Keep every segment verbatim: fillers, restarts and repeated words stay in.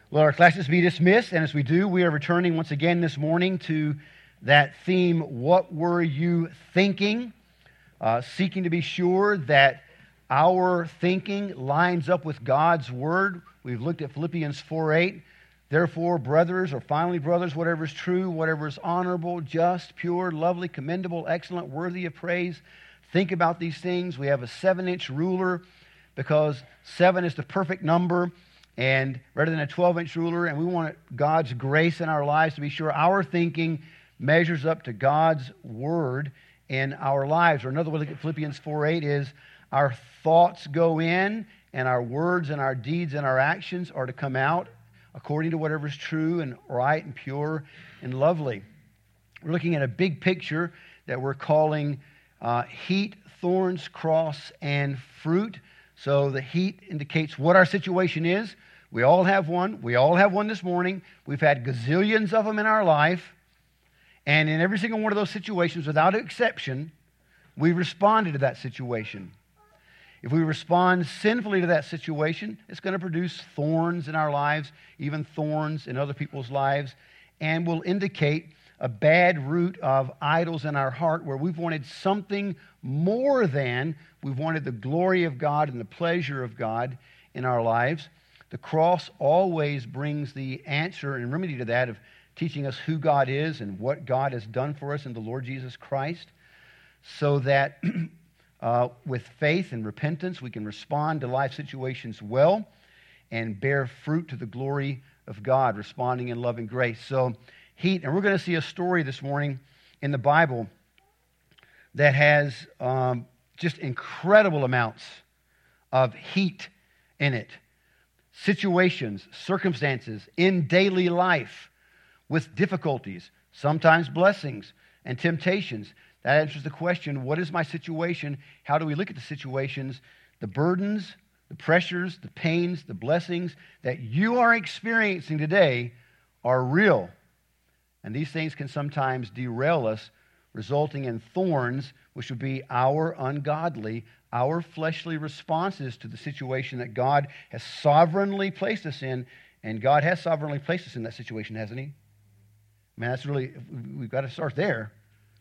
Well, our classes be dismissed, and as we do, we are returning once again this morning to that theme, what were you thinking? Uh, seeking to be sure that our thinking lines up with God's Word. We've looked at Philippians four eight. Therefore, brothers, or finally, brothers, whatever is true, whatever is honorable, just, pure, lovely, commendable, excellent, worthy of praise, think about these things. We have a seven-inch ruler because seven is the perfect number, and rather than a twelve-inch ruler, and we want God's grace in our lives to be sure our thinking measures up to God's Word in our lives. Or another way to look at Philippians four eight is our thoughts go in, and our words and our deeds and our actions are to come out according to whatever is true and right and pure and lovely. We're looking at a big picture that we're calling uh, heat, thorns, cross, and fruit. So the heat indicates what our situation is. We all have one. We all have one this morning. We've had gazillions of them in our life. And in every single one of those situations, without exception, we responded to that situation. If we respond sinfully to that situation, it's going to produce thorns in our lives, even thorns in other people's lives, and will indicate a bad root of idols in our heart where we've wanted something more than we've wanted the glory of God and the pleasure of God in our lives. The cross always brings the answer and remedy to that of teaching us who God is and what God has done for us in the Lord Jesus Christ, so that uh, with faith and repentance we can respond to life situations well and bear fruit to the glory of God, responding in love and grace. So heat, and we're going to see a story this morning in the Bible that has um, just incredible amounts of heat in it. Situations, circumstances in daily life with difficulties, sometimes blessings and temptations. That answers the question, what is my situation? How do we look at the situations, the burdens, the pressures, the pains, the blessings that you are experiencing today are real. And these things can sometimes derail us, resulting in thorns, which would be our ungodly, our fleshly responses to the situation that God has sovereignly placed us in. And God has sovereignly placed us in that situation, hasn't He? I mean, that's really, we've got to start there.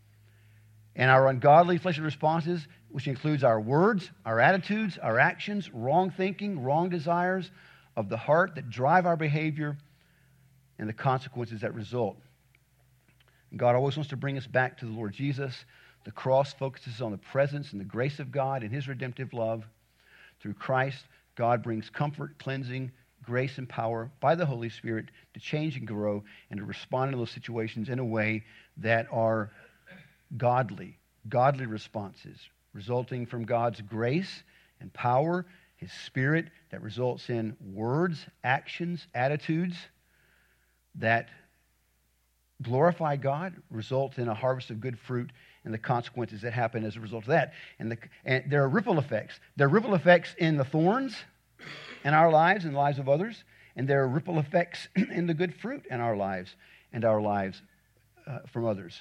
And our ungodly fleshly responses, which includes our words, our attitudes, our actions, wrong thinking, wrong desires of the heart that drive our behavior, and the consequences that result. And God always wants to bring us back to the Lord Jesus. The cross focuses on the presence and the grace of God and His redemptive love. Through Christ, God brings comfort, cleansing, grace, and power by the Holy Spirit to change and grow and to respond to those situations in a way that are godly, godly responses, resulting from God's grace and power, His Spirit, that results in words, actions, attitudes that glorify God, result in a harvest of good fruit, and the consequences that happen as a result of that. And, the, and there are ripple effects. There are ripple effects in the thorns in our lives and the lives of others, and there are ripple effects in the good fruit in our lives and our lives uh, from others.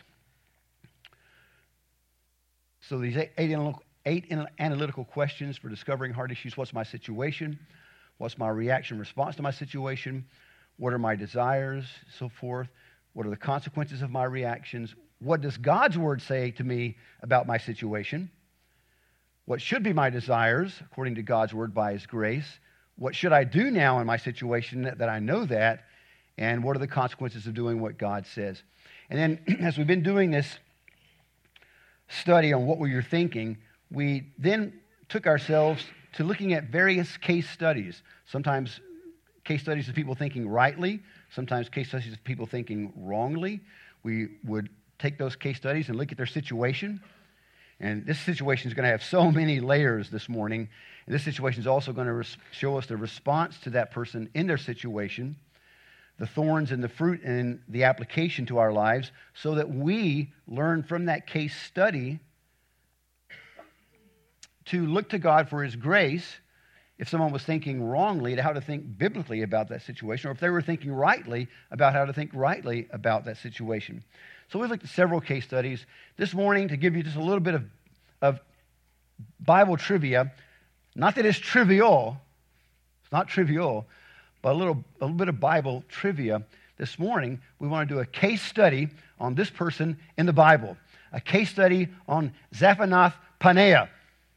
So these eight, eight, analytical, eight analytical questions for discovering heart issues. What's my situation? What's my reaction, response to my situation? What are my desires? So forth. What are the consequences of my reactions? What does God's Word say to me about my situation? What should be my desires, according to God's Word by His grace? What should I do now in my situation that, that I know that? And what are the consequences of doing what God says? And then, as we've been doing this study on what were you thinking, we then took ourselves to looking at various case studies. Sometimes case studies of people thinking rightly, sometimes case studies of people thinking wrongly. We would take those case studies and look at their situation. And this situation is going to have so many layers this morning. And this situation is also going to res- show us the response to that person in their situation, the thorns and the fruit and the application to our lives, so that we learn from that case study to look to God for His grace if someone was thinking wrongly, to how to think biblically about that situation, or if they were thinking rightly, about how to think rightly about that situation. So we've looked at several case studies. This morning, to give you just a little bit of, of Bible trivia, not that it's trivial, it's not trivial, Well, a little, a little bit of Bible trivia. This morning, we want to do a case study on this person in the Bible. A case study on Zaphanath Paneah.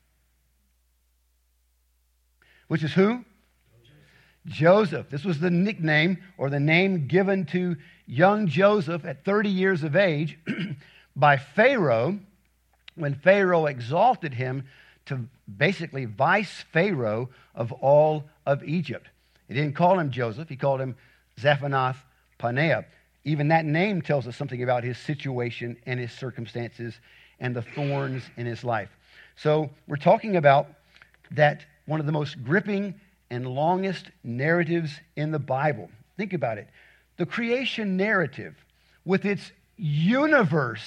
Which is who? Joseph. This was the nickname or the name given to young Joseph at thirty years of age by Pharaoh when Pharaoh exalted him to basically vice Pharaoh of all of Egypt. He didn't call him Joseph. He called him Zaphanath Paneah. Even that name tells us something about his situation and his circumstances and the thorns in his life. So we're talking about that one of the most gripping and longest narratives in the Bible. Think about it. The creation narrative with its universe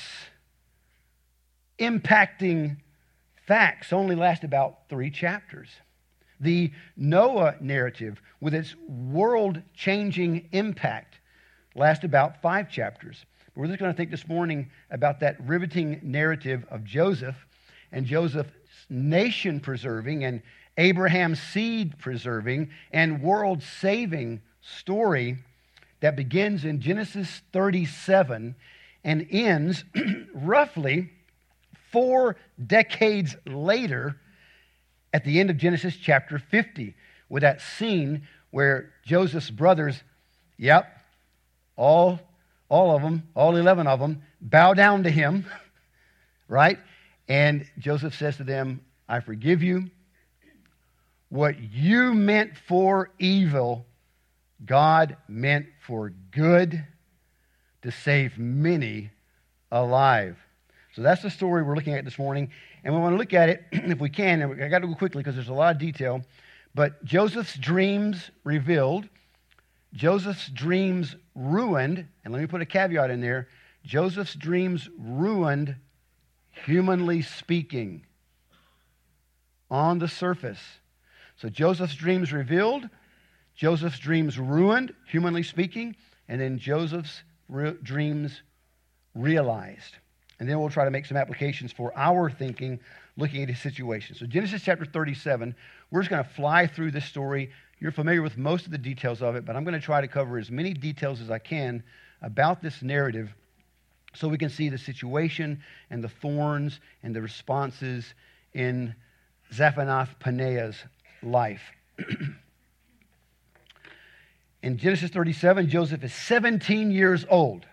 impacting facts only last about three chapters. The Noah narrative with its world-changing impact lasts about five chapters. But we're just going to think this morning about that riveting narrative of Joseph and Joseph's nation-preserving and Abraham's seed-preserving and world-saving story that begins in Genesis thirty-seven and ends roughly four decades later at the end of Genesis chapter fifty, with that scene where Joseph's brothers, yep, all, all of them, all eleven of them, bow down to him, right? And Joseph says to them, I forgive you. What you meant for evil, God meant for good to save many alive. So that's the story we're looking at this morning. And we want to look at it, if we can, and I got to go quickly because there's a lot of detail. But Joseph's dreams revealed, Joseph's dreams ruined, and let me put a caveat in there, Joseph's dreams ruined, humanly speaking, on the surface. So Joseph's dreams revealed, Joseph's dreams ruined, humanly speaking, and then Joseph's re- dreams realized. And then we'll try to make some applications for our thinking, looking at his situation. So Genesis chapter thirty-seven, we're just going to fly through this story. You're familiar with most of the details of it, but I'm going to try to cover as many details as I can about this narrative so we can see the situation and the thorns and the responses in Zaphanath Paneah's life. In Genesis thirty-seven, Joseph is seventeen years old.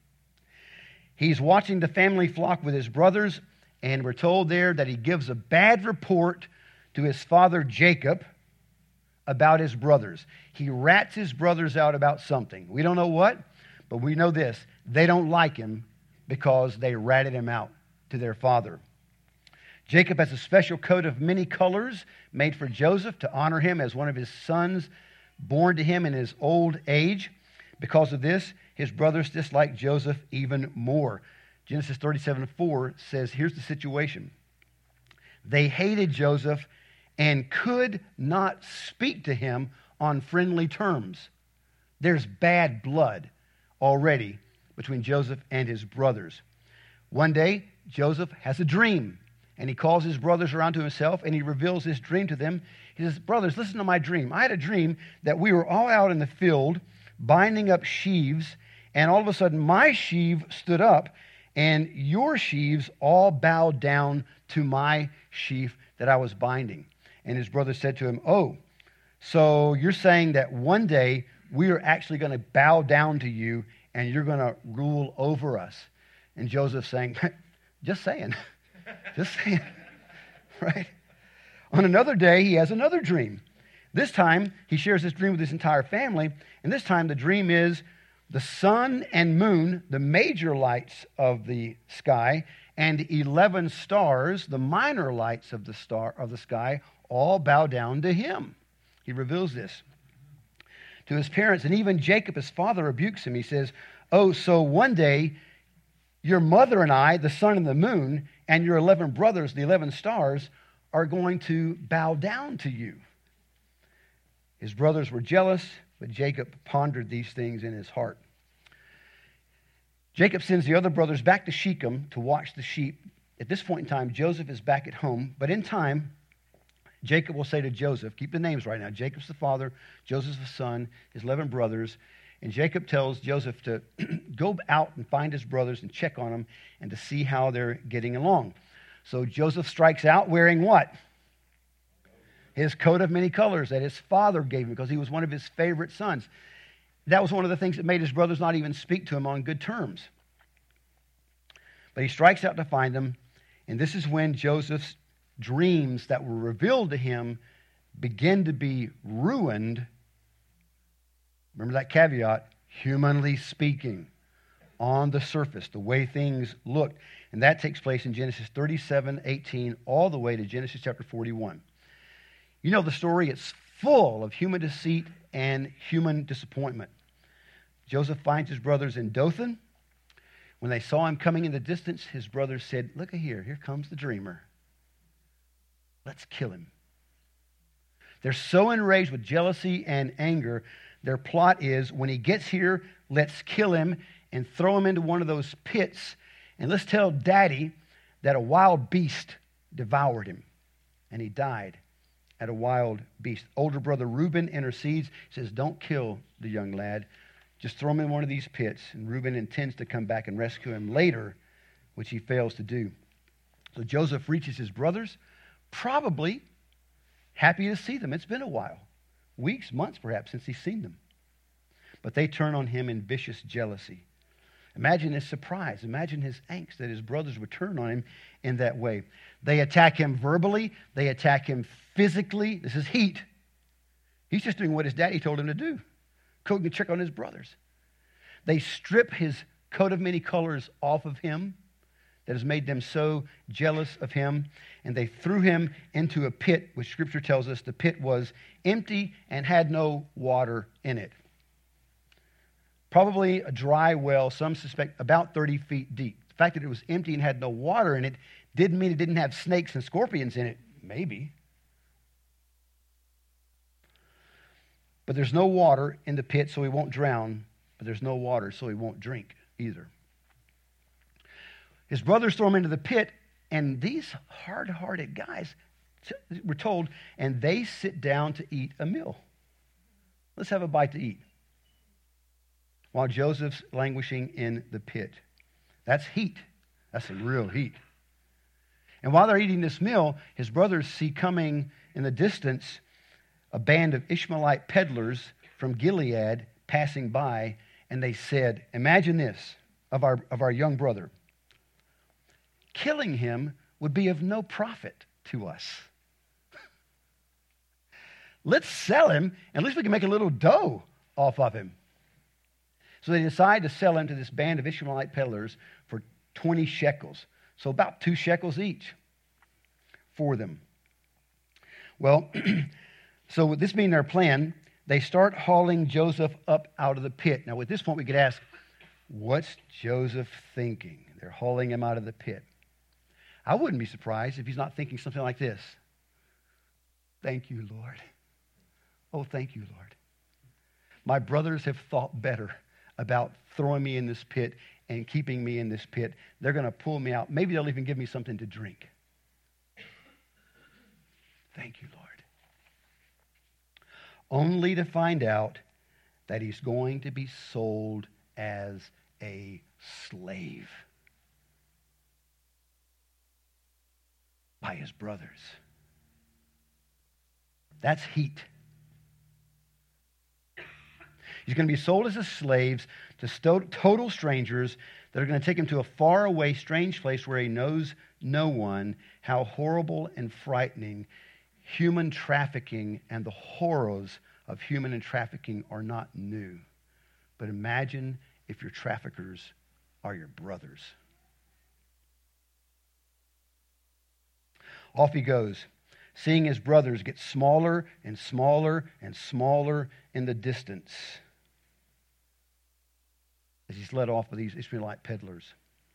He's watching the family flock with his brothers, and we're told there that he gives a bad report to his father Jacob about his brothers. He rats his brothers out about something. We don't know what, but we know this. They don't like him because they ratted him out to their father. Jacob has a special coat of many colors made for Joseph to honor him as one of his sons born to him in his old age. Because of this, his brothers disliked Joseph even more. Genesis thirty-seven four says, here's the situation. They hated Joseph and could not speak to him on friendly terms. There's bad blood already between Joseph and his brothers. One day, Joseph has a dream, and he calls his brothers around to himself, and he reveals his dream to them. He says, brothers, listen to my dream. I had a dream that we were all out in the field binding up sheaves, and all of a sudden my sheave stood up, and your sheaves all bowed down to my sheaf that I was binding. And his brother said to him, oh, so you're saying that one day we are actually going to bow down to you and you're going to rule over us. And Joseph's saying, just saying, just saying, right? On another day, he has another dream. This time, he shares this dream with his entire family, and this time the dream is the sun and moon, the major lights of the sky, and eleven stars, the minor lights of the star of the sky, all bow down to him. He reveals this to his parents, and even Jacob, his father, rebukes him. He says, oh, so one day your mother and I, the sun and the moon, and your eleven brothers, the eleven stars, are going to bow down to you. His brothers were jealous, but Jacob pondered these things in his heart. Jacob sends the other brothers back to Shechem to watch the sheep. At this point in time, Joseph is back at home, but in time, Jacob will say to Joseph, keep the names right now. Jacob's the father, Joseph's the son, his eleven brothers. And Jacob tells Joseph to go out and find his brothers and check on them and to see how they're getting along. So Joseph strikes out wearing what? His coat of many colors that his father gave him because he was one of his favorite sons. That was one of the things that made his brothers not even speak to him on good terms. But he strikes out to find them, and this is when Joseph's dreams that were revealed to him begin to be ruined. Remember that caveat, humanly speaking, on the surface, the way things looked. And that takes place in Genesis thirty-seven, eighteen, all the way to Genesis chapter forty-one. You know the story, it's full of human deceit and human disappointment. Joseph finds his brothers in Dothan. When they saw him coming in the distance, his brothers said, look here, here comes the dreamer. Let's kill him. They're so enraged with jealousy and anger, their plot is, when he gets here, let's kill him and throw him into one of those pits, and let's tell Daddy that a wild beast devoured him, and he died at a wild beast. Older brother Reuben intercedes, says, don't kill the young lad. Just throw him in one of these pits. And Reuben intends to come back and rescue him later, which he fails to do. So Joseph reaches his brothers, probably happy to see them. It's been a while, weeks, months perhaps, since he's seen them. But they turn on him in vicious jealousy. Imagine his surprise. Imagine his angst that his brothers would turn on him in that way. They attack him verbally. They attack him physically. This is heat. He's just doing what his daddy told him to do. Go and check on his brothers. They strip his coat of many colors off of him that has made them so jealous of him. And they threw him into a pit, which Scripture tells us the pit was empty and had no water in it. Probably a dry well, some suspect about thirty feet deep. The fact that it was empty and had no water in it didn't mean it didn't have snakes and scorpions in it. Maybe. But there's no water in the pit, so he won't drown. But there's no water, so he won't drink either. His brothers throw him into the pit, and these hard-hearted guys, we're told, and they sit down to eat a meal. Let's have a bite to eat. While Joseph's languishing in the pit. That's heat. That's some real heat. And while they're eating this meal, his brothers see coming in the distance a band of Ishmaelite peddlers from Gilead passing by, and they said, imagine this of our, of our young brother. Killing him would be of no profit to us. Let's sell him, and at least we can make a little dough off of him. So they decide to sell him to this band of Ishmaelite peddlers for twenty shekels. So about two shekels each for them. Well, so with this being their plan, they start hauling Joseph up out of the pit. Now at this point we could ask, what's Joseph thinking? They're hauling him out of the pit. I wouldn't be surprised if he's not thinking something like this. Thank you, Lord. Oh, thank you, Lord. My brothers have thought better about throwing me in this pit and keeping me in this pit. They're going to pull me out. Maybe they'll even give me something to drink. Thank you, Lord. Only to find out that he's going to be sold as a slave by his brothers. That's heat. He's going to be sold as a slave to sto- total strangers that are going to take him to a faraway, strange place where he knows no one. How horrible and frightening human trafficking and the horrors of human and trafficking are not new. But imagine if your traffickers are your brothers. Off he goes, seeing his brothers get smaller and smaller and smaller in the distance as he's led off by these Ishmaelite peddlers.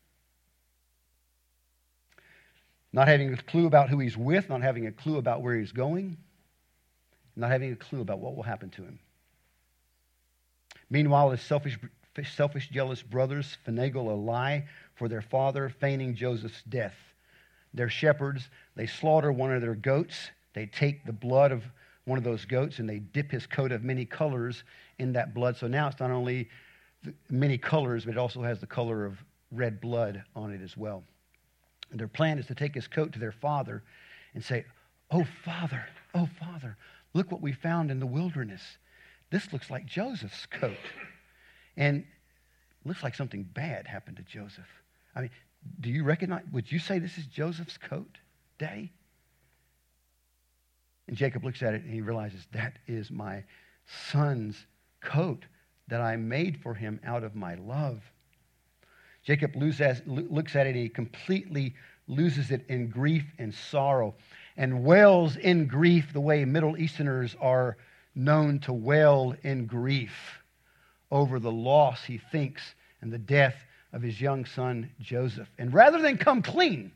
Not having a clue about who he's with, not having a clue about where he's going, not having a clue about what will happen to him. Meanwhile, his selfish, selfish, jealous brothers finagle a lie for their father, feigning Joseph's death. They're shepherds. They slaughter one of their goats they take the blood of one of those goats and they dip his coat of many colors in that blood. So now it's not only many colors, but it also has the color of red blood on it as well. And their plan is to take his coat to their father and say, "Oh, Father, oh, Father, look what we found in the wilderness. This looks like Joseph's coat." And it looks like something bad happened to Joseph. I mean, do you recognize, would you say this is Joseph's coat, Daddy? And Jacob looks at it and he realizes, that is my son's coat that I made for him out of my love. Jacob looks at it and he completely loses it in grief and sorrow and wails in grief the way Middle Easterners are known to wail in grief over the loss he thinks and the death of his young son Joseph. And rather than come clean,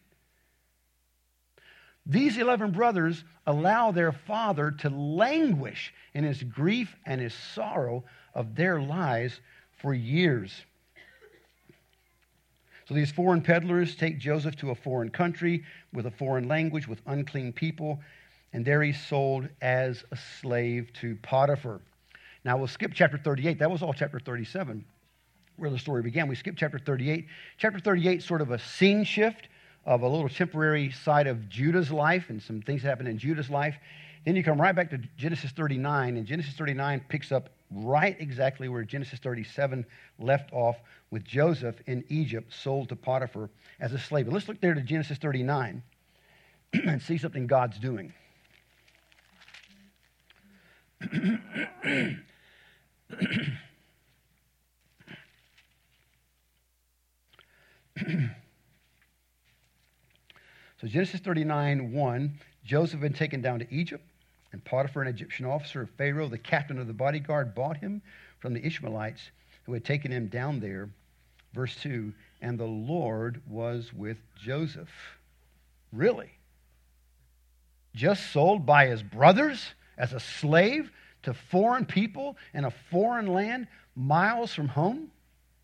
these eleven brothers allow their father to languish in his grief and his sorrow of their lies for years. So these foreign peddlers take Joseph to a foreign country with a foreign language, with unclean people, and there he's sold as a slave to Potiphar. Now we'll skip chapter thirty-eight. That was all chapter thirty-seven, where the story began. We skip chapter thirty-eight. Chapter thirty-eight, sort of a scene shift of a little temporary side of Judah's life and some things that happened in Judah's life. Then you come right back to Genesis thirty-nine, and Genesis thirty-nine picks up right exactly where Genesis thirty-seven left off, with Joseph in Egypt sold to Potiphar as a slave. But let's look there to Genesis thirty-nine and see something God's doing. So Genesis thirty-nine, one, Joseph had been taken down to Egypt, and Potiphar, an Egyptian officer of Pharaoh, the captain of the bodyguard, bought him from the Ishmaelites who had taken him down there. Verse two, and the Lord was with Joseph. Really? Just sold by his brothers as a slave to foreign people in a foreign land miles from home?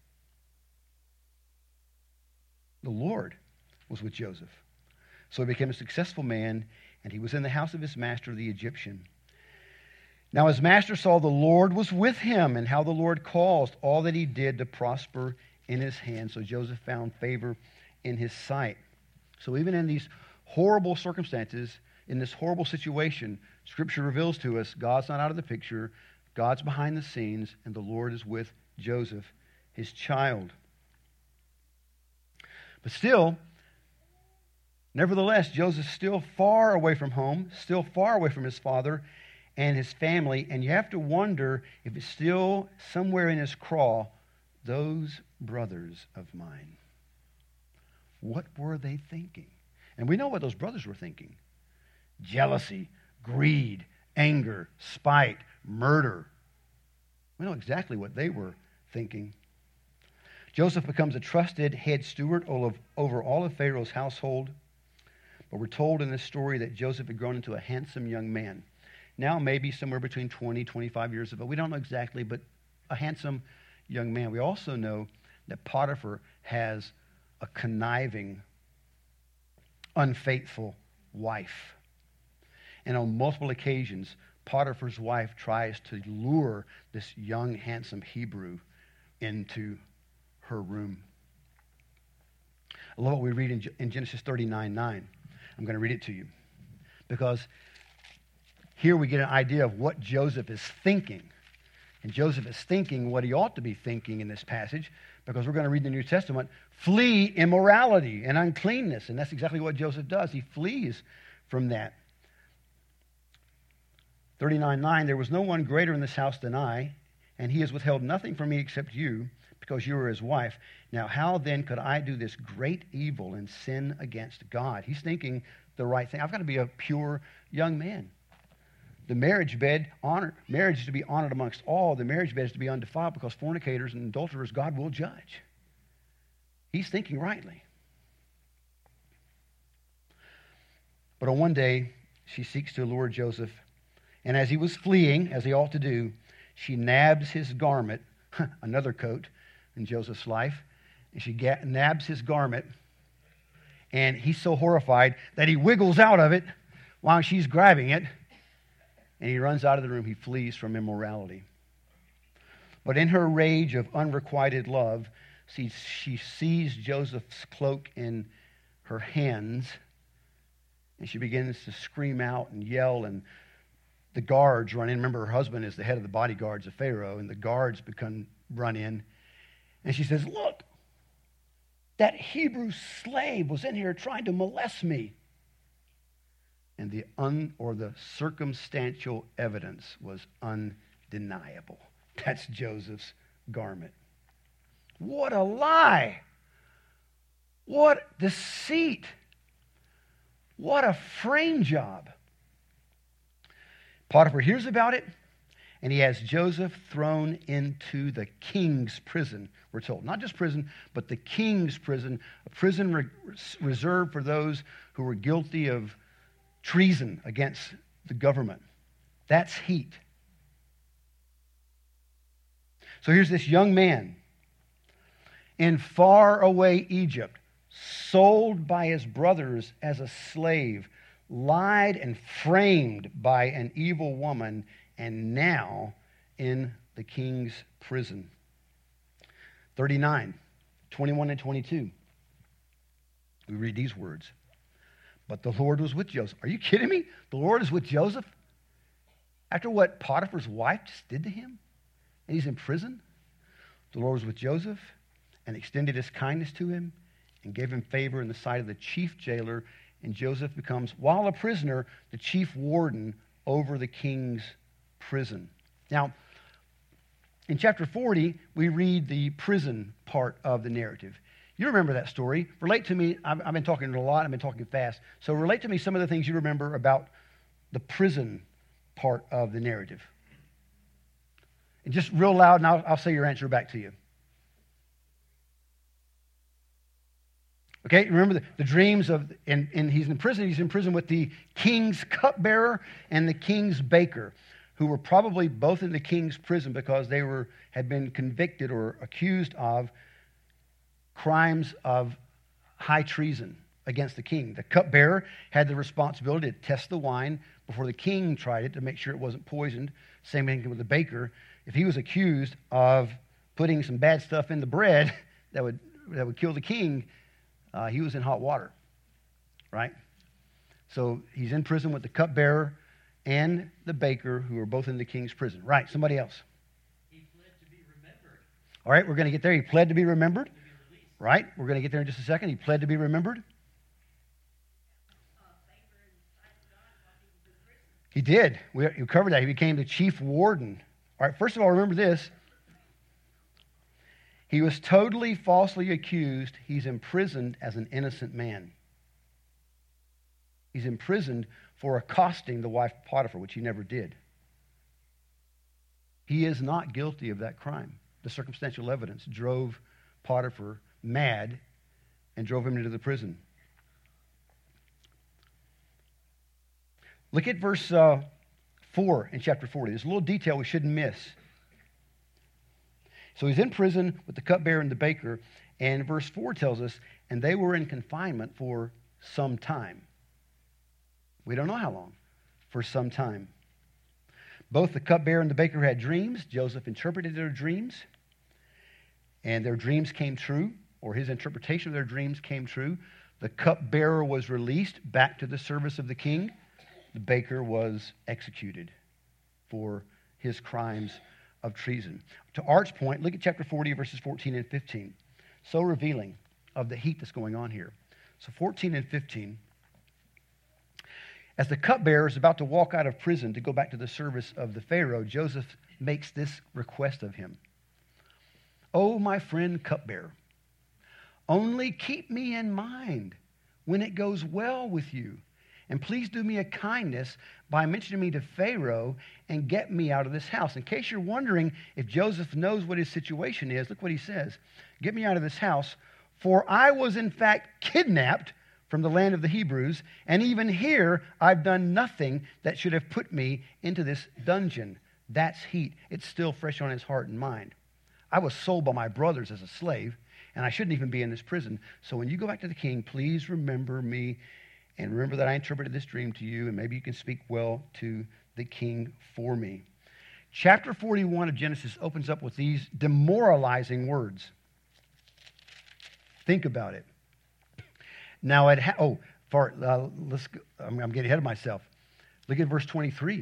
The Lord was with Joseph. So he became a successful man, and he was in the house of his master, the Egyptian. Now his master saw the Lord was with him, and how the Lord caused all that he did to prosper in his hand. So Joseph found favor in his sight. So even in these horrible circumstances, in this horrible situation, Scripture reveals to us God's not out of the picture, God's behind the scenes, and the Lord is with Joseph, his child. But still, nevertheless, Joseph's still far away from home, still far away from his father and his family, and you have to wonder if it's still somewhere in his craw, those brothers of mine. What were they thinking? And we know what those brothers were thinking. Jealousy, greed, anger, spite, murder. We know exactly what they were thinking. Joseph becomes a trusted head steward over all of Pharaoh's household. But we're told in this story that Joseph had grown into a handsome young man. Now maybe somewhere between twenty, twenty-five years ago. We don't know exactly, but a handsome young man. We also know that Potiphar has a conniving, unfaithful wife. And on multiple occasions, Potiphar's wife tries to lure this young, handsome Hebrew into her room. I love what we read in, in Genesis thirty-nine nine. I'm going to read it to you, because here we get an idea of what Joseph is thinking. And Joseph is thinking what he ought to be thinking in this passage, because we're going to read in the New Testament, flee immorality and uncleanness. And that's exactly what Joseph does. He flees from that. thirty-nine nine, there was no one greater in this house than I, and he has withheld nothing from me except you, because you are his wife. Now how then could I do this great evil and sin against God? He's thinking the right thing. I've got to be a pure young man. The marriage bed, honor, marriage is to be honored amongst all. The marriage bed is to be undefiled, because fornicators and adulterers God will judge. He's thinking rightly. But on one day, she seeks to allure Joseph, and as he was fleeing, as he ought to do, she nabs his garment, another coat in Joseph's life, and she ga- nabs his garment, and he's so horrified that he wiggles out of it, while she's grabbing it, and he runs out of the room. He flees from immorality. But in her rage of unrequited love, she, she sees Joseph's cloak in her hands, and she begins to scream out and yell, and the guards run in. Remember, her husband is the head of the bodyguards of Pharaoh, and the guards become run in. And she says, look, that Hebrew slave was in here trying to molest me. And the un or the circumstantial evidence was undeniable. That's Joseph's garment. What a lie. What deceit. What a frame job. Potiphar hears about it, and he has Joseph thrown into the king's prison, we're told. Not just prison, but the king's prison, a prison re- reserved for those who were guilty of treason against the government. That's heat. So here's this young man in faraway Egypt, sold by his brothers as a slave, lied and framed by an evil woman, and now in the king's prison. thirty-nine, twenty-one and twenty-two. We read these words. But the Lord was with Joseph. Are you kidding me? The Lord is with Joseph? After what Potiphar's wife just did to him? And he's in prison? The Lord was with Joseph and extended his kindness to him and gave him favor in the sight of the chief jailer. And Joseph becomes, while a prisoner, the chief warden over the king's prison. Now, in chapter forty, we read the prison part of the narrative. You remember that story. Relate to me. I've, I've been talking a lot. I've been talking fast. So relate to me some of the things you remember about the prison part of the narrative. And just real loud, and I'll, I'll say your answer back to you. Okay, remember the, the dreams of, and, and he's in prison. He's in prison with the king's cupbearer and the king's baker, who were probably both in the king's prison because they were had been convicted or accused of crimes of high treason against the king. The cupbearer had the responsibility to test the wine before the king tried it to make sure it wasn't poisoned. Same thing with the baker. If he was accused of putting some bad stuff in the bread that would that would kill the king, uh, he was in hot water, right? So he's in prison with the cupbearer and the baker, who are both in the king's prison. Right, somebody else. He pled to be remembered. All right, we're going to get there. He pled to be remembered. Right? We're going to get there in just a second. He pled to be remembered. He did. We, we covered that. He became the chief warden. All right, first of all, remember this. He was totally falsely accused. He's imprisoned as an innocent man. He's imprisoned for accosting the wife of Potiphar, which he never did. He is not guilty of that crime. The circumstantial evidence drove Potiphar mad and drove him into the prison. Look at verse uh, four in chapter forty. There's a little detail we shouldn't miss. So he's in prison with the cupbearer and the baker, and verse four tells us, and they were in confinement for some time. We don't know how long. For some time. Both the cupbearer and the baker had dreams. Joseph interpreted their dreams, and their dreams came true, or his interpretation of their dreams came true. The cupbearer was released back to the service of the king. The baker was executed for his crimes of treason. To Art's point, look at chapter forty, verses fourteen and fifteen. So revealing of the heat that's going on here. So fourteen and fifteen. As the cupbearer is about to walk out of prison to go back to the service of the Pharaoh, Joseph makes this request of him. Oh, my friend cupbearer, only keep me in mind when it goes well with you. And please do me a kindness by mentioning me to Pharaoh and get me out of this house. In case you're wondering if Joseph knows what his situation is, look what he says. Get me out of this house, for I was in fact kidnapped from the land of the Hebrews, and even here I've done nothing that should have put me into this dungeon. That's heat. It's still fresh on his heart and mind. I was sold by my brothers as a slave, and I shouldn't even be in this prison. So when you go back to the king, please remember me And remember that I interpreted this dream to you, and maybe you can speak well to the king for me. Chapter forty-one of Genesis opens up with these demoralizing words. Think about it. Now, it ha- oh, for, uh, let's go. I'm, I'm getting ahead of myself. Look at verse twenty-three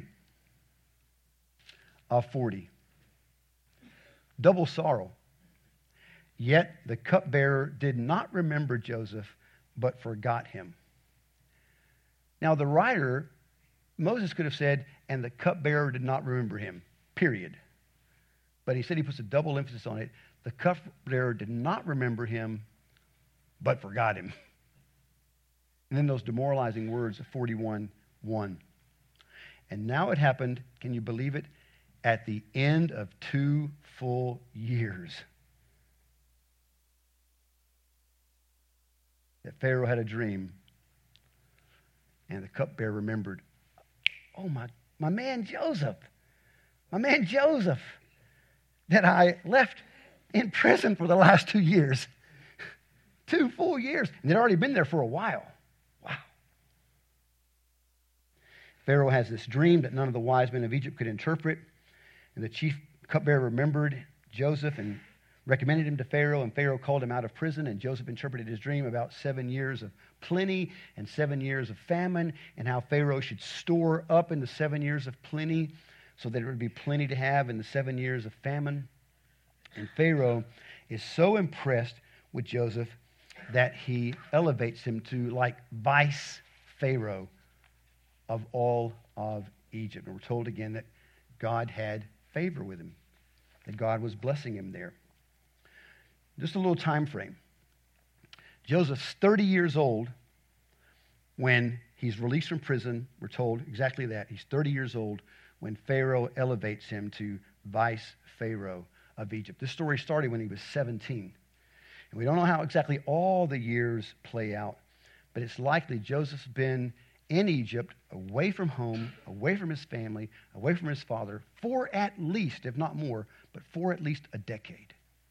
of forty. Double sorrow. Yet the cupbearer did not remember Joseph, but forgot him. Now, the writer, Moses could have said, and the cupbearer did not remember him, period. But he said he puts a double emphasis on it. The cupbearer did not remember him, but forgot him. And then those demoralizing words of forty-one one. And now it happened, can you believe it, at the end of two full years, that Pharaoh had a dream, and the cupbearer remembered, oh, my, my man Joseph, my man Joseph, that I left in prison for the last two years. Two full years. And they'd already been there for a while. Wow. Pharaoh has this dream that none of the wise men of Egypt could interpret. And the chief cupbearer remembered Joseph and recommended him to Pharaoh, and Pharaoh called him out of prison, and Joseph interpreted his dream about seven years of plenty and seven years of famine, and how Pharaoh should store up in the seven years of plenty so that it would be plenty to have in the seven years of famine. And Pharaoh is so impressed with Joseph that he elevates him to like vice Pharaoh of all of Egypt. And we're told again that God had favor with him, that God was blessing him there. Just a little time frame. Joseph's thirty years old when he's released from prison. We're told exactly that. He's thirty years old when Pharaoh elevates him to vice Pharaoh of Egypt. This story started when he was seventeen. And we don't know how exactly all the years play out, but it's likely Joseph's been in Egypt, away from home, away from his family, away from his father, for at least, if not more, but for at least a decade.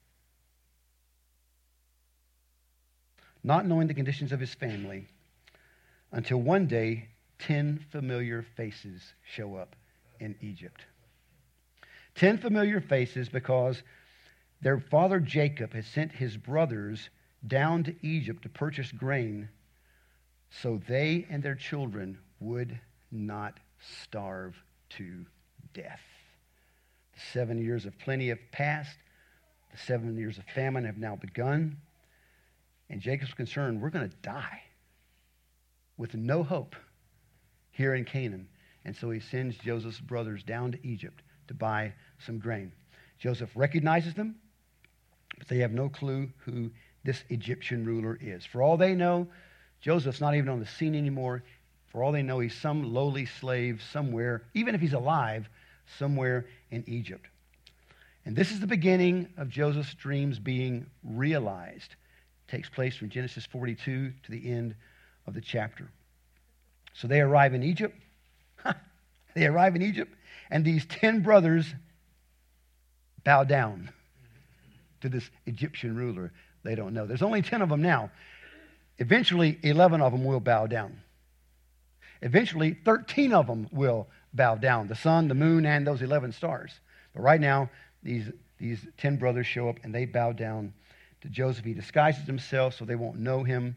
Not knowing the conditions of his family, until one day, ten familiar faces show up in Egypt. Ten familiar faces because their father Jacob has sent his brothers down to Egypt to purchase grain so they and their children would not starve to death. The seven years of plenty have passed. The seven years of famine have now begun. And Jacob's concerned, we're going to die with no hope here in Canaan. And so he sends Joseph's brothers down to Egypt to buy some grain. Joseph recognizes them, but they have no clue who this Egyptian ruler is. For all they know, Joseph's not even on the scene anymore. For all they know, he's some lowly slave somewhere, even if he's alive, somewhere in Egypt. And this is the beginning of Joseph's dreams being realized. It takes place from Genesis forty-two to the end of the chapter. So they arrive in Egypt. They arrive in Egypt, and these ten brothers bow down to this Egyptian ruler. They don't know. There's only ten of them now. Eventually, eleven of them will bow down. Eventually, thirteen of them will bow down. The sun, the moon, and those eleven stars. But right now, these, these ten brothers show up, and they bow down to Joseph. He disguises himself so they won't know him.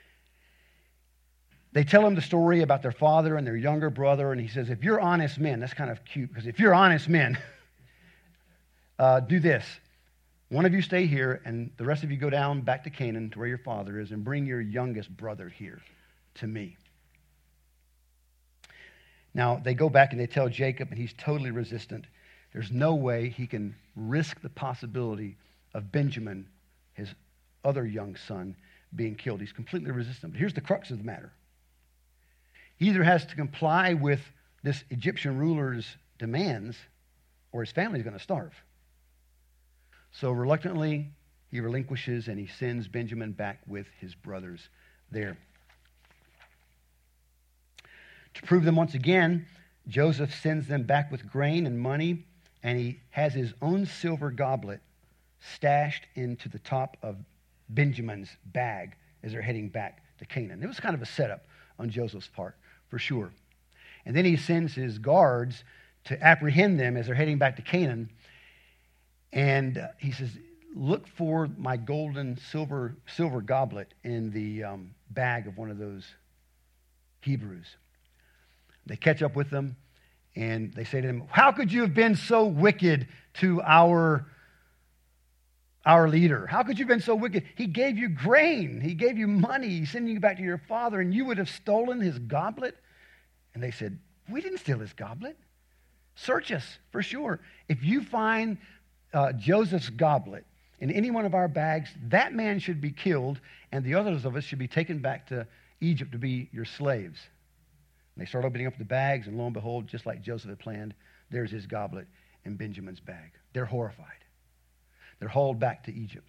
They tell him the story about their father and their younger brother, and he says, if you're honest men, that's kind of cute, because if you're honest men, uh, do this. One of you stay here, and the rest of you go down back to Canaan, to where your father is, and bring your youngest brother here to me. Now, they go back and they tell Jacob, and he's totally resistant. There's no way he can risk the possibility of Benjamin, his other young son, being killed. He's completely resistant. But here's the crux of the matter. He either has to comply with this Egyptian ruler's demands, or his family's going to starve. So reluctantly, he relinquishes and he sends Benjamin back with his brothers there. To prove them once again, Joseph sends them back with grain and money, and he has his own silver goblet stashed into the top of Benjamin's bag as they're heading back to Canaan. It was kind of a setup. on Joseph's part, for sure. And then he sends his guards to apprehend them as they're heading back to Canaan. And uh, he says, look for my golden silver silver goblet in the um, bag of one of those Hebrews. They catch up with them, and they say to them, how could you have been so wicked to our, our leader? How could you have been so wicked? He gave you grain. He gave you money. He's sending you back to your father, and you would have stolen his goblet? And they said, we didn't steal his goblet. Search us for sure. If you find uh, Joseph's goblet in any one of our bags, that man should be killed, and the others of us should be taken back to Egypt to be your slaves. And they start opening up the bags, and lo and behold, just like Joseph had planned, there's his goblet in Benjamin's bag. They're horrified. They're hauled back to Egypt.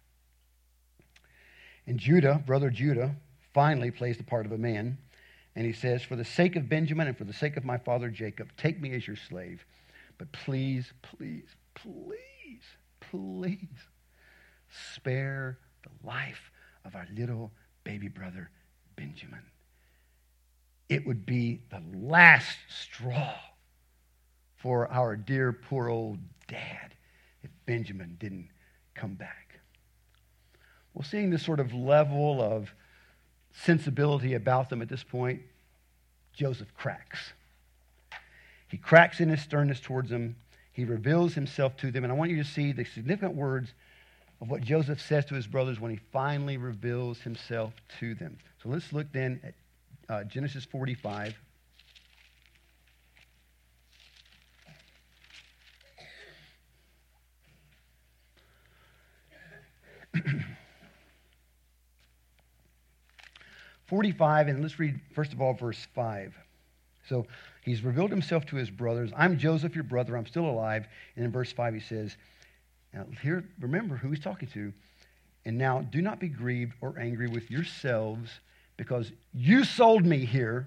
And Judah, brother Judah, finally plays the part of a man, and he says, for the sake of Benjamin and for the sake of my father Jacob, take me as your slave. But please, please, please, please, spare the life of our little baby brother Benjamin. It would be the last straw for our dear poor old dad if Benjamin didn't come back. Well, seeing this sort of level of sensibility about them at this point, Joseph cracks. He cracks in his sternness towards them. He reveals himself to them. And I want you to see the significant words of what Joseph says to his brothers when he finally reveals himself to them. So let's look then at uh, Genesis forty-five. forty-five, and let's read, first of all, verse five. So he's revealed himself to his brothers. I'm Joseph, your brother. I'm still alive. And in verse five he says, now here, remember who he's talking to. And now do not be grieved or angry with yourselves because you sold me here,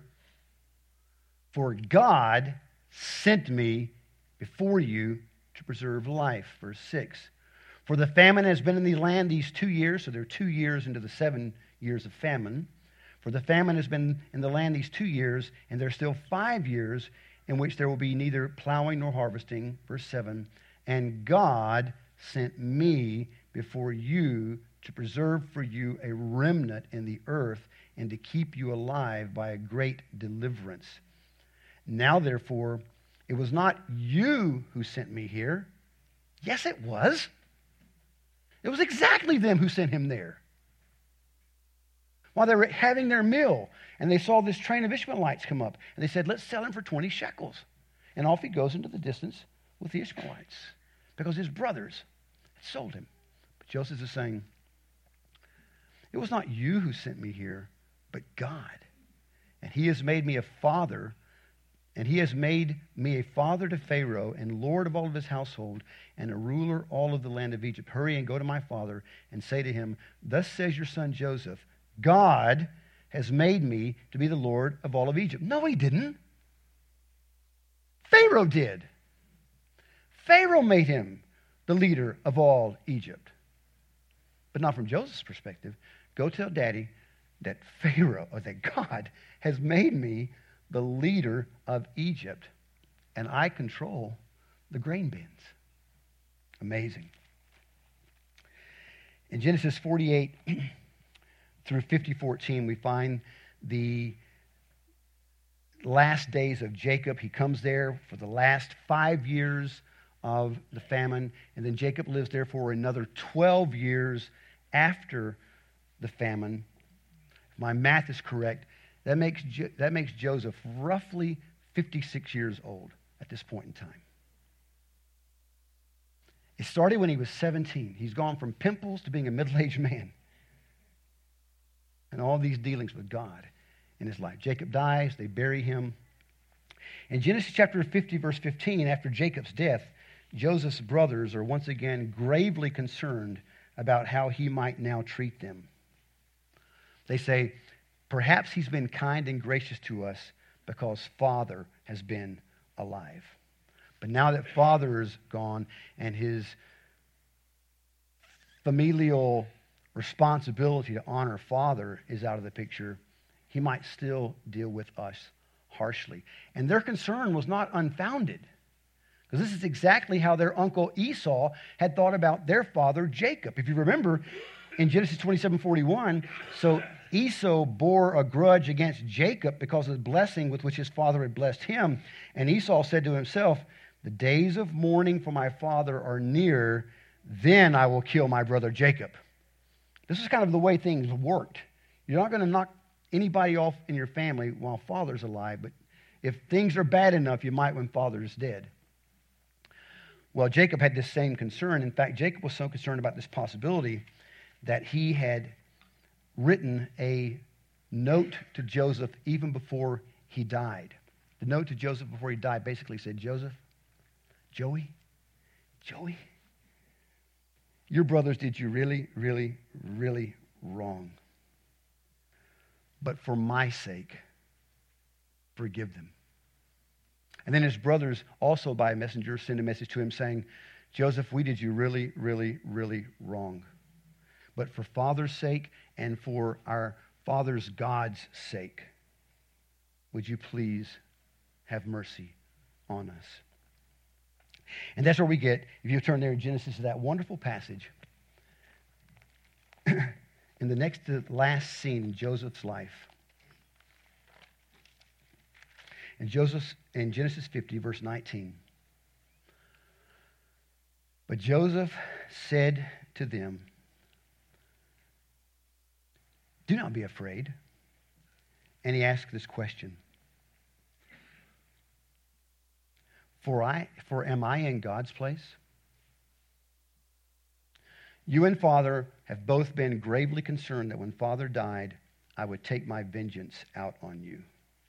for God sent me before you to preserve life. Verse six. For the famine has been in the land these two years, so they're two years into the seven years of famine. For the famine has been in the land these two years, and there are still five years in which there will be neither plowing nor harvesting. Verse seven. And God sent me before you to preserve for you a remnant in the earth and to keep you alive by a great deliverance. Now, therefore, it was not you who sent me here. Yes, it was. It was exactly them who sent him there. While they were having their meal, and they saw this train of Ishmaelites come up, and they said, let's sell him for twenty shekels. And off he goes into the distance with the Ishmaelites, because his brothers had sold him. But Joseph is saying, it was not you who sent me here, but God. And he has made me a father, and he has made me a father to Pharaoh, and lord of all of his household, and a ruler all of the land of Egypt. Hurry and go to my father, and say to him, thus says your son Joseph, God has made me to be the Lord of all of Egypt. No, he didn't. Pharaoh did. Pharaoh made him the leader of all Egypt. But not from Joseph's perspective. Go tell daddy that Pharaoh, or that God, has made me the leader of Egypt, and I control the grain bins. Amazing. In Genesis forty-eight through fifty fourteen, we find the last days of Jacob. He comes there for the last five years of the famine, and then Jacob lives there for another twelve years after the famine. If my math is correct, that makes, that makes Joseph roughly fifty-six years old at this point in time. It started when he was seventeen. He's gone from pimples to being a middle-aged man. And all these dealings with God in his life. Jacob dies, they bury him. In Genesis chapter fifty, verse fifteen, after Jacob's death, Joseph's brothers are once again gravely concerned about how he might now treat them. They say, perhaps he's been kind and gracious to us because Father has been alive. But now that Father is gone and his familial responsibility to honor Father is out of the picture, he might still deal with us harshly. And their concern was not unfounded, because this is exactly how their uncle Esau had thought about their father Jacob. If you remember, in Genesis twenty-seven forty-one, so Esau bore a grudge against Jacob because of the blessing with which his father had blessed him. And Esau said to himself, the days of mourning for my father are near, then I will kill my brother Jacob. This is kind of the way things worked. You're not going to knock anybody off in your family while father's alive, but if things are bad enough, you might when father's dead. Well, Jacob had this same concern. In fact, Jacob was so concerned about this possibility that he had written a note to Joseph even before he died. The note to Joseph before he died basically said, Joseph, Joey, Joey, your brothers did you really, really, really wrong. But for my sake, forgive them. And then his brothers also by a messenger send a message to him saying, Joseph, we did you really, really, really wrong. But for Father's sake and for our Father's God's sake, would you please have mercy on us? And that's where we get, if you turn there in Genesis, to that wonderful passage in the next to last scene in Joseph's life. In Joseph, in Genesis fifty, verse nineteen. But Joseph said to them, do not be afraid. And he asked this question. For I, for am I in God's place? You and Father have both been gravely concerned that when Father died, I would take my vengeance out on you.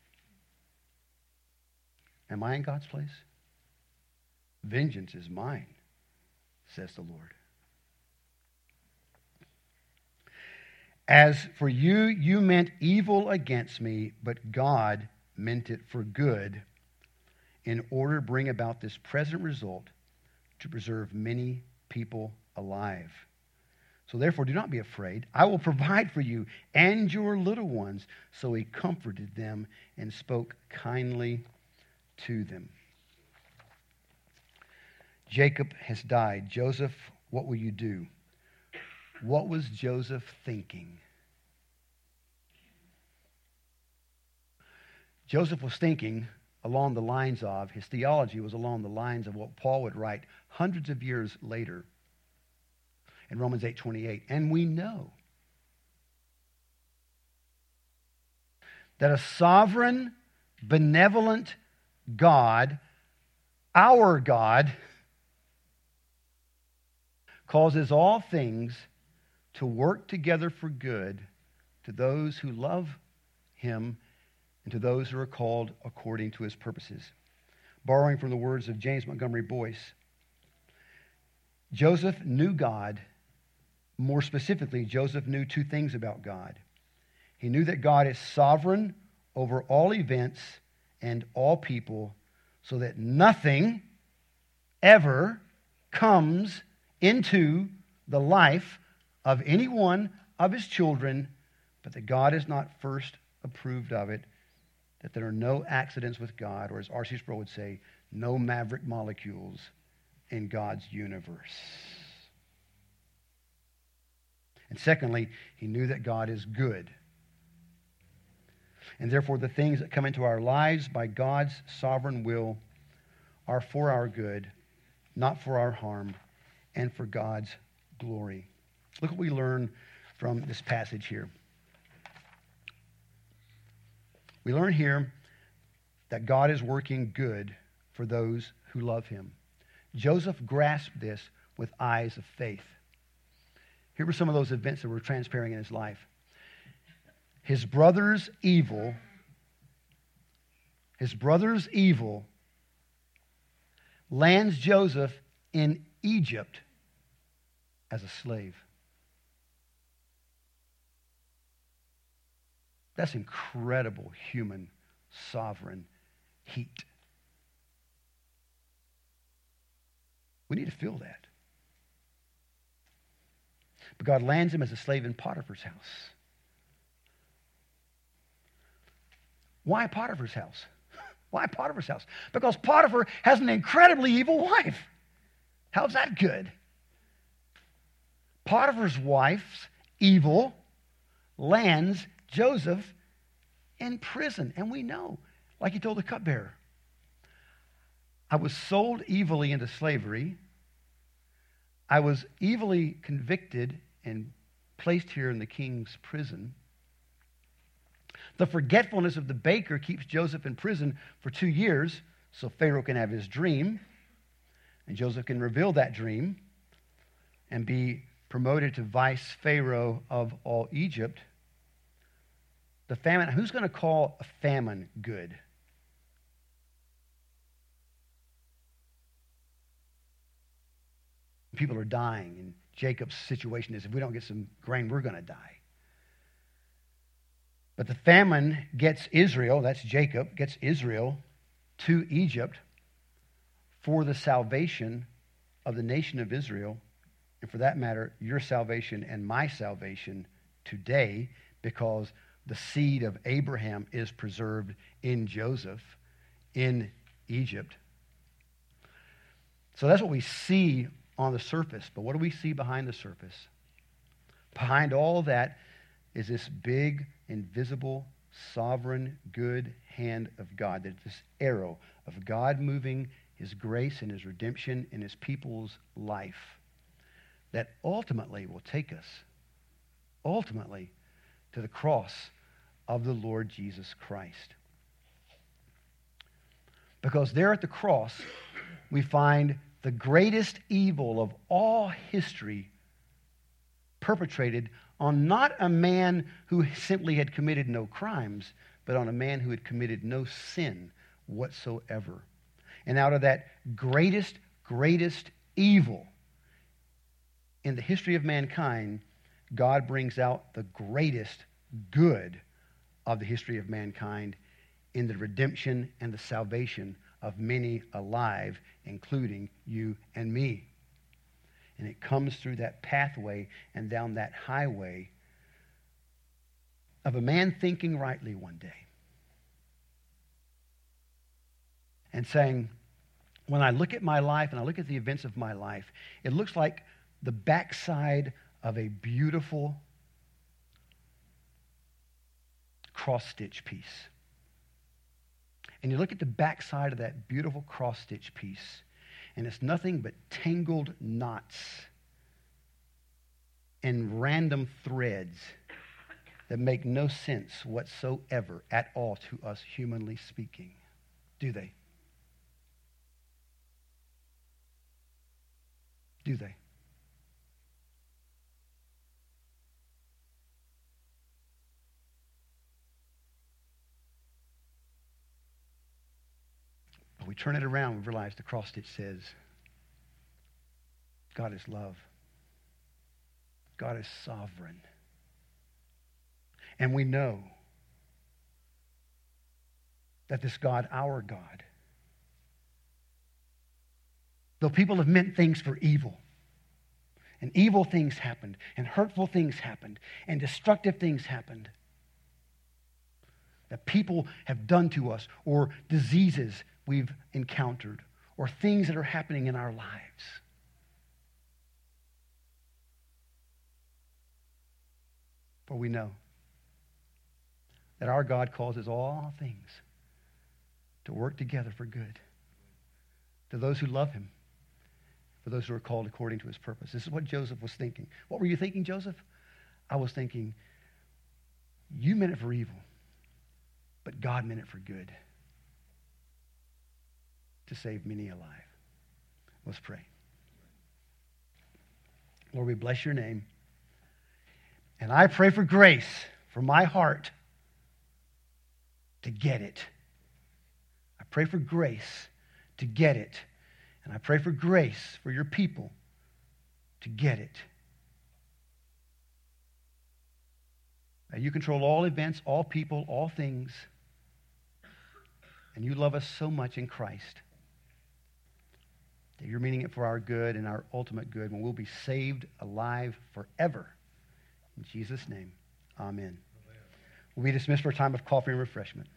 Am I in God's place? Vengeance is mine, says the Lord. As for you, you meant evil against me, but God meant it for good, in order to bring about this present result, to preserve many people alive. So therefore, do not be afraid. I will provide for you and your little ones. So he comforted them and spoke kindly to them. Jacob has died. Joseph, what will you do? What was Joseph thinking? Joseph was thinking along the lines of, his theology was along the lines of what Paul would write hundreds of years later in Romans eight twenty-eight. And we know that a sovereign, benevolent God, our God, causes all things to work together for good to those who love him and to those who are called according to his purposes. Borrowing from the words of James Montgomery Boyce, Joseph knew God. More specifically, Joseph knew two things about God. He knew that God is sovereign over all events and all people, so that nothing ever comes into the life of any one of his children, but that God has not first approved of it, that there are no accidents with God, or as R C Sproul would say, no maverick molecules in God's universe. And secondly, he knew that God is good. And therefore, the things that come into our lives by God's sovereign will are for our good, not for our harm, and for God's glory. Look what we learn from this passage here. We learn here that God is working good for those who love him. Joseph grasped this with eyes of faith. Here were some of those events that were transpiring in his life. His brother's evil, his brother's evil lands Joseph in Egypt as a slave. That's incredible human sovereign heat. We need to feel that. But God lands him as a slave in Potiphar's house. Why Potiphar's house? Why Potiphar's house? Because Potiphar has an incredibly evil wife. How's that good? Potiphar's wife's evil lands Joseph in prison. And we know, like he told the cupbearer, I was sold evilly into slavery. I was evilly convicted and placed here in the king's prison. The forgetfulness of the baker keeps Joseph in prison for two years so Pharaoh can have his dream, and Joseph can reveal that dream and be promoted to vice Pharaoh of all Egypt. The famine, who's going to call a famine good? People are dying, and Jacob's situation is if we don't get some grain, we're going to die. But the famine gets Israel, that's Jacob, gets Israel to Egypt for the salvation of the nation of Israel, and for that matter, your salvation and my salvation today, because the seed of Abraham is preserved in Joseph, in Egypt. So that's what we see on the surface. But what do we see behind the surface? Behind all that is this big, invisible, sovereign, good hand of God. There's this arrow of God moving his grace and his redemption in his people's life that ultimately will take us, ultimately, to the cross of the Lord Jesus Christ. Because there at the cross, we find the greatest evil of all history perpetrated on not a man who simply had committed no crimes, but on a man who had committed no sin whatsoever. And out of that greatest, greatest evil in the history of mankind, God brings out the greatest good of the history of mankind in the redemption and the salvation of many alive, including you and me. And it comes through that pathway and down that highway of a man thinking rightly one day and saying, when I look at my life and I look at the events of my life, it looks like the backside of a beautiful cross-stitch piece. And you look at the backside of that beautiful cross-stitch piece, and it's nothing but tangled knots and random threads that make no sense whatsoever at all to us, humanly speaking. Do they? Do they? But we turn it around and realize the cross stitch says, God is love. God is sovereign. And we know that this God, our God, though people have meant things for evil, and evil things happened, and hurtful things happened, and destructive things happened, that people have done to us, or diseases we've encountered, or things that are happening in our lives. For we know that our God causes all things to work together for good to those who love him, for those who are called according to his purpose. This is what Joseph was thinking. What were you thinking, Joseph? I was thinking, you meant it for evil, but God meant it for good, to save many alive. Let's pray. Lord, we bless your name. And I pray for grace for my heart to get it. I pray for grace to get it. And I pray for grace for your people to get it. Now, you control all events, all people, all things. And you love us so much in Christ that you're meaning it for our good and our ultimate good when we'll be saved alive forever. In Jesus' name, amen. We'll be dismissed for a time of coffee and refreshment.